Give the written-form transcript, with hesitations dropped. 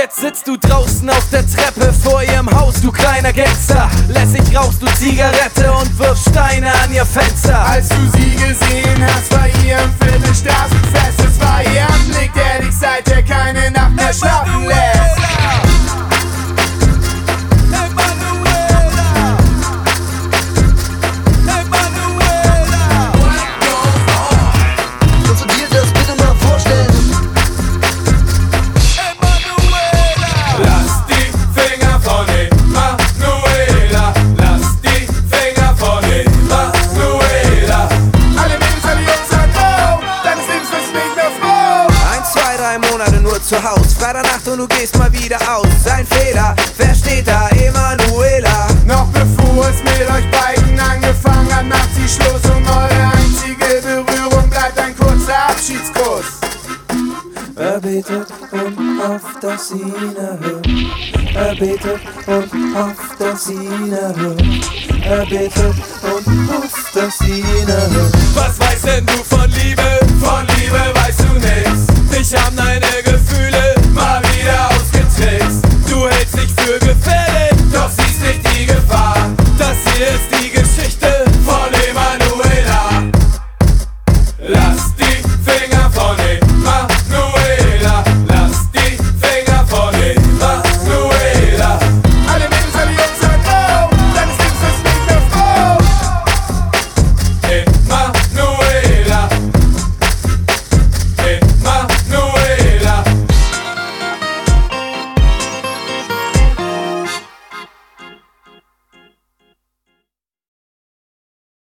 Jetzt sitzt du draußen auf der Treppe vor ihrem Haus, du kleiner Gangster. Lässig rauchst du Zigarette und wirfst Steine an ihr Fenster. Als du sie gesehen hast bei ihrem Viertelstraßenfest, es war ihr Anblick, der dich seither keine Nacht mehr schlafen lässt. Zu Haus, Freitagnacht und du gehst mal wieder aus. Sein Fehler, wer steht da? Emanuela. Noch bevor es mit euch beiden angefangen hat, macht sie Schluss und eure einzige Berührung bleibt ein kurzer Abschiedskuss. Er betet und hofft, dass sie ihn erhört. Er betet und hofft, dass sie ihn erhört. Er betet und hofft, dass sie ihn erhört. Was weißt denn du von Liebe? Von Liebe weiß